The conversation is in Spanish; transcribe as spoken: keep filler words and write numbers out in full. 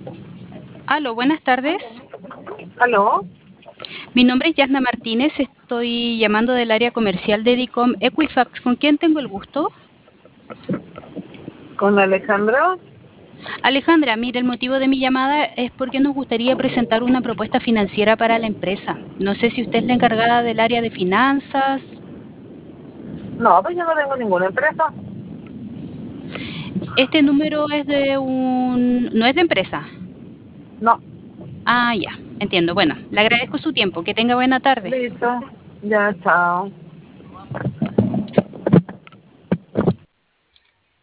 Aló, buenas tardes. ¿Aló? Mi nombre es Yasna Martínez, estoy llamando del área comercial de Dicom Equifax. ¿Con quién tengo el gusto? ¿Con Alejandra? Alejandra, mire, el motivo de mi llamada es porque nos gustaría presentar una propuesta financiera para la empresa. No sé si usted es la encargada del área de finanzas. No, pues yo no tengo ninguna empresa. Este número es de un... no es de empresa. No, Ah, ya, entiendo. Bueno, le agradezco su tiempo. Que tenga buena tarde. listo. Ya, chao.